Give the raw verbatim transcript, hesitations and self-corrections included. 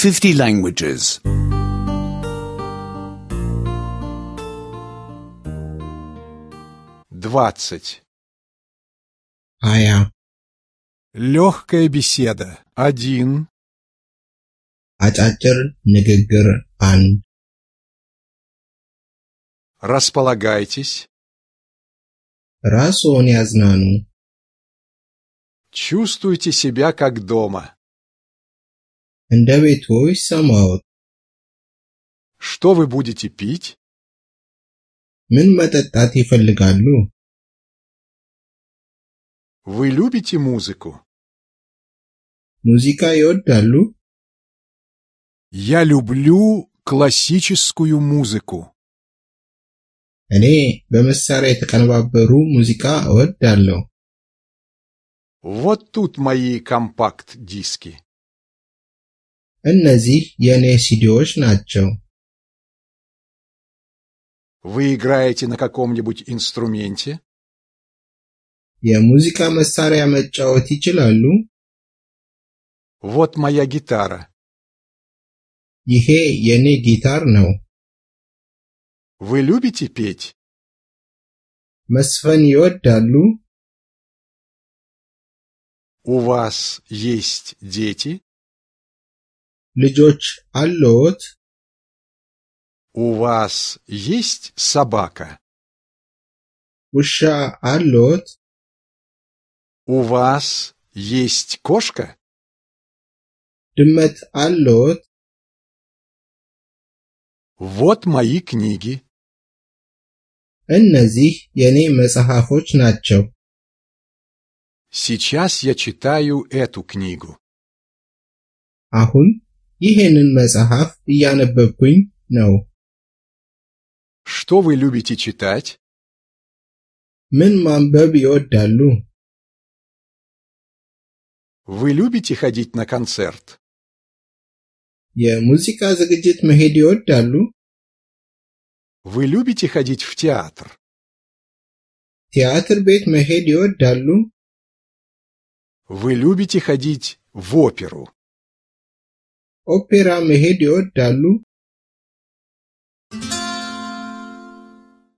fifty languages. двадцать. ሀያ Легкая беседа. один. አጫጭር ንግግር አንድ Располагайтесь. ራስዎን ያዝናኑ Чувствуйте себя как дома. እንደ ቤትዎ ይሰማዎት Что вы будете пить? ምን መጠጣት ይፈልጋሉ Вы любите музыку? ሙዚቃ ይወዳሉ Я люблю классическую музыку. እኔ በመሳሪያ የተቀነባበሩ ሙዚቃ እወዳለሁ Вот тут мои компакт-диски. እነዚህ የኔ ሲዲዎች ናቸው Вы играете на каком-нибудь инструменте? የሙዚቃ መሳሪያ መጫወት ይችላሉ Вот моя гитара. ይሄ የኔ ጊታር ነው Вы любите петь? መስፈን ይወዳሉ У вас есть дети? ልጆች አለዎት У вас есть собака? ውሻ አለዎት У вас есть кошка? ድመት አለዎት Вот мои книги. እነዚህ የኔ መጽሐፎች ናቸው Сейчас я читаю эту книгу. አሁን ይሄንን መጽሐፍ እያነበብኩኝ ነው Что вы любите читать? ምን ማንበብ ይወዳሉ Вы любите ходить на концерт? የሙዚቃ ዝግጅት መሄድ ይወዳሉ Вы любите ходить в театр? ቲያትር ቤት መሄድ ይወዳሉ Вы любите ходить в оперу? ኦፔራ መሄድ ይወዳሉ